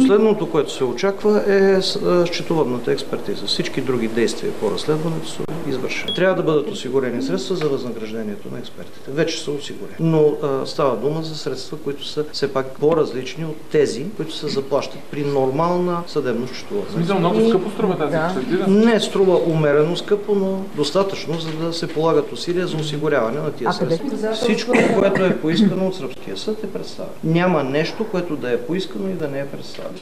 Последното, което се очаква е счетоводната експертиза. Всички други действия по разследването са извършени. Трябва да бъдат осигурени средства за възнаграждението на експертите. Вече са осигурени. Но става дума за средства, които са все пак по-различни от тези, които се заплащат при нормална съдебно-счетоводна. Смисъл, много скъпо струва тази експертиза? Не струва умерено скъпо, но достатъчно, за да се полагат усилия за осигуряване на тия средства. Всичко, което е поискано от Сръбския съд, е представено. Няма нещо, което да е поискано и да не е представено.